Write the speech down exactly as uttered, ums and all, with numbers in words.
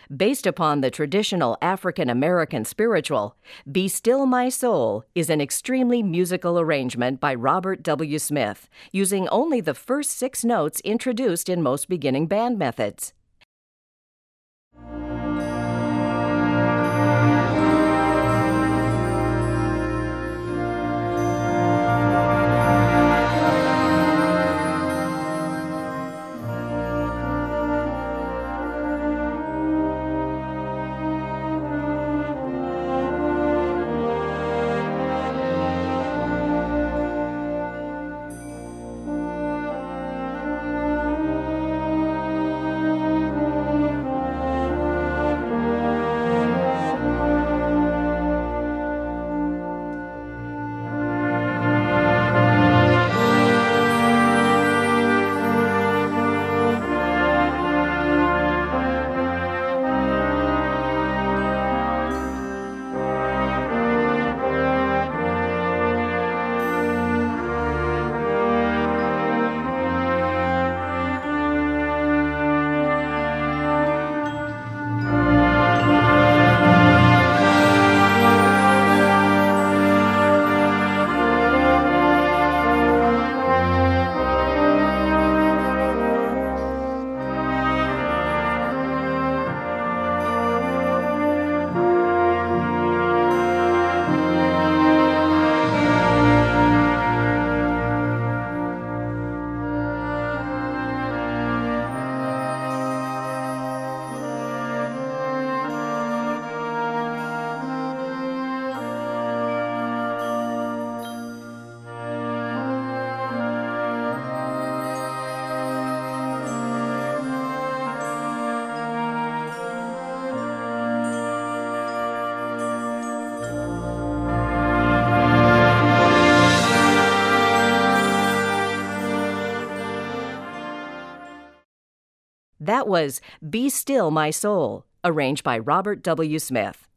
Based upon the traditional African American spiritual, Be Still My Soul is an extremely musical arrangement by Robert W. Smith, using only the first six notes introduced in most beginning band methods. That was Be Still My Soul, arranged by Robert W. Smith.